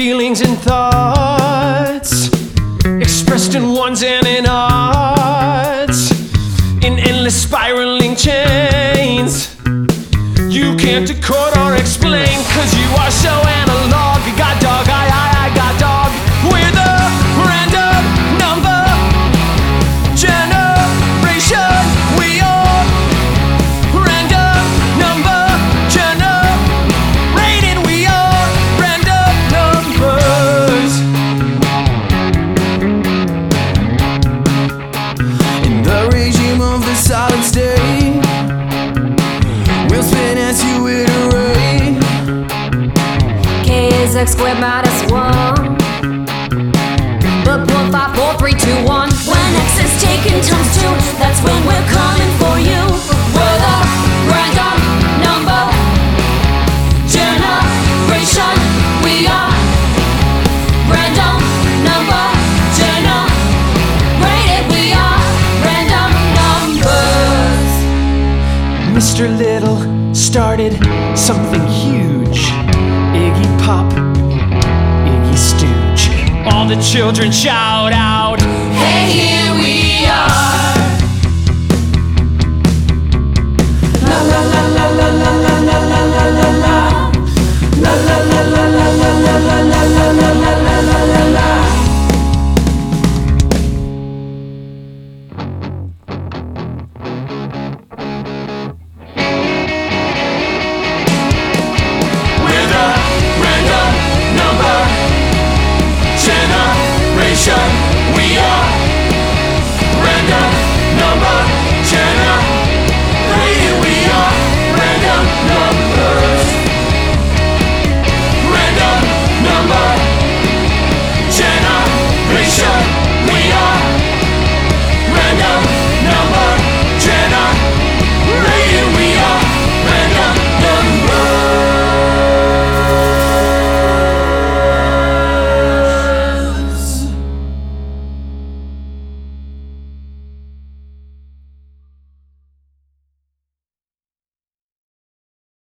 feelings and thoughts, expressed in ones and in odds, in endless spiraling chains. You can't decode or explain, 'cause you are so analog. You got dog, I got dog. We're the random number generation. We are random number generated. We are random numbers. In the regime of the solid state, we'll spin as you iterate. K is X squared minus 1. But 1, 5, 4, 3, 2, 1. When X is taken times 2, that's when we're coming for you. We're the random number generation. We are random number generated. We are random numbers. Mr. Little started something huge. Iggy Pop, Iggy Stooge. All the children shout out, Hey, here we are.